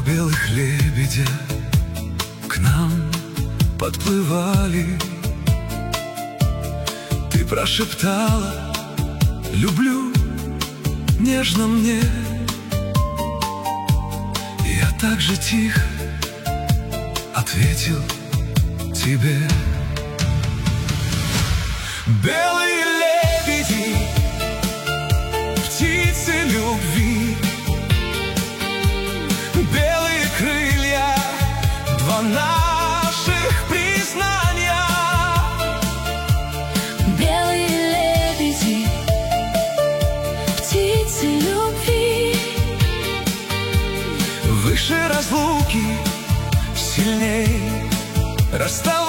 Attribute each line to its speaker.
Speaker 1: Два белых лебедя к нам подплывали. Ты прошептала: люблю нежно мне. Я так же тихо ответил тебе. Белые лебеди, птицы любви, белые крылья, два наших признания.
Speaker 2: Белые лебеди, птицы любви,
Speaker 1: Выше разлуки, сильней расставания.